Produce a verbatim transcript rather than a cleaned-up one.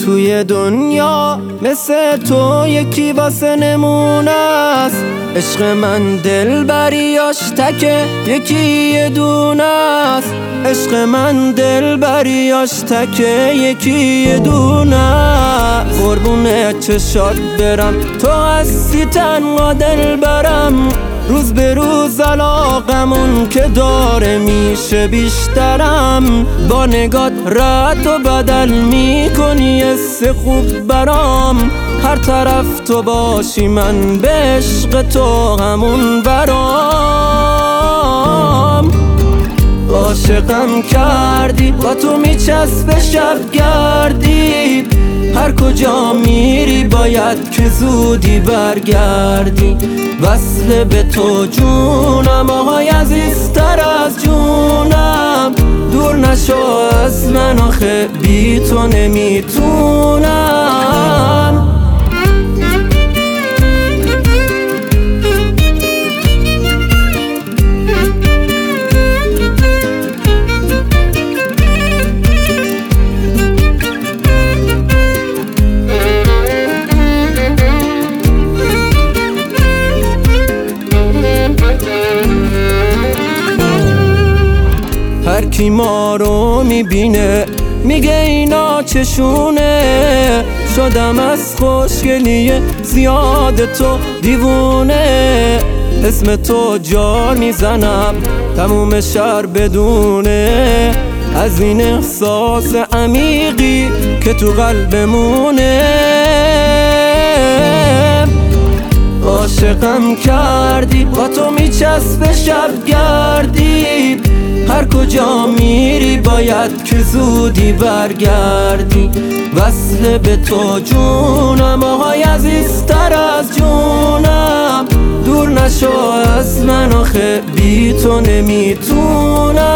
توی دنیا مثل تو یکی واسه نمونه است. عشق من دلبریاش تکه یکی یه دونه است. عشق من دلبریاش تکه یکی یه دونه است. قربون چشات برم تو هستی تنها دلبرم. روز به روز علاقمون که داره میشه بیشترم. با نگات رد و بدل میکنی حس خوب برام. هر طرف تو باشی من به عشق تو همون برام. عاشقم کردی با تو میچسب شب گردی. هر کجا میری باید که زودی برگردی. وصل به تو جونم آهای عزیزتر از جونم. دور نشو از من آخه بی تو نمیتونم. هر کی ما رو میبینه میگه اینا چشونه. شدم از خوشگلی زیاد تو دیوونه. اسم تو جار میزنم تموم شهر بدونه. از این احساس عمیقی که تو قلبمونه. عاشقم کردی با تو میچسب شب گردی. هر کجا میری باید که زودی برگردی. وصل به تو جونم آهای عزیزتر از جونم. دور نشو از من آخه بی تو نمیتونم.